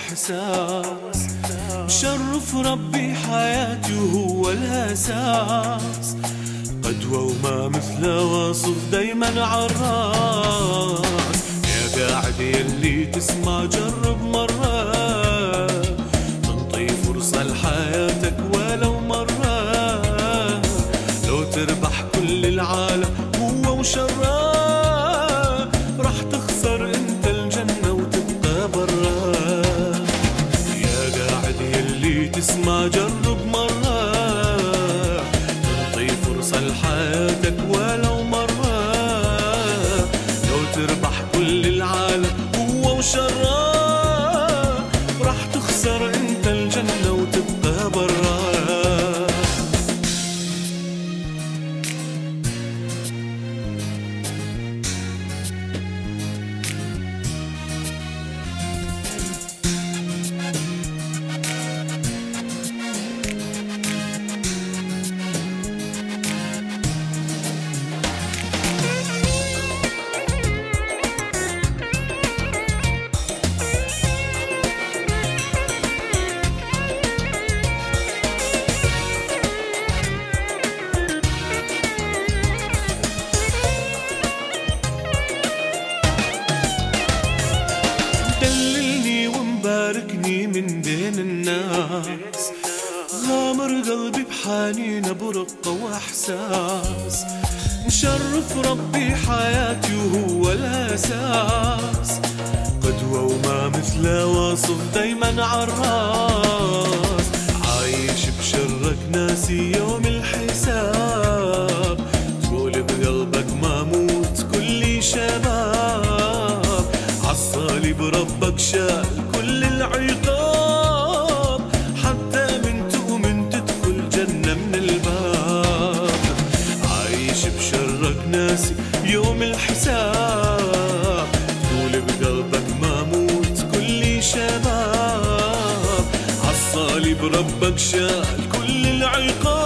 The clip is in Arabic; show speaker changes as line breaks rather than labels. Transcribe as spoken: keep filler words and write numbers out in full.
وإحساس، مشرف ربي حياتي وهو الأساس، قدوة وما مثله واصف دايما عالراس. يا قاعد يلي تسمع جرب مرة، تنطي فرصة لحياتك ولو مرة، لو تربح كل العالم هو وشراه، راح تخسر انت الجنة وتبقى برا. يا قاعد يلي تسمع جرب مرة، تنطي فرصة لحياتك ولو مرة، لو تربح كل العالم هو وشراه، راح تخسر انت الجنة وتبقى برا. دللني ومباركني من بين الناس، غامر قلبي بحنين برقة وإحساس، مشرف ربي حياتي وهو الأساس، قدوة وما مثله واصف دايما عالراس. عايش بشرك ناسي يوم الحساب، تقول بقلبك ما موت كل شباب، عالصليب ربك شال كل العقاب، حتى من تؤمن تدخل جنة من الباب. عايش بشرك ناسي يوم الحساب، تقول بقلبك ما موت كل شباب، عالصليب ربك شال كل العقاب.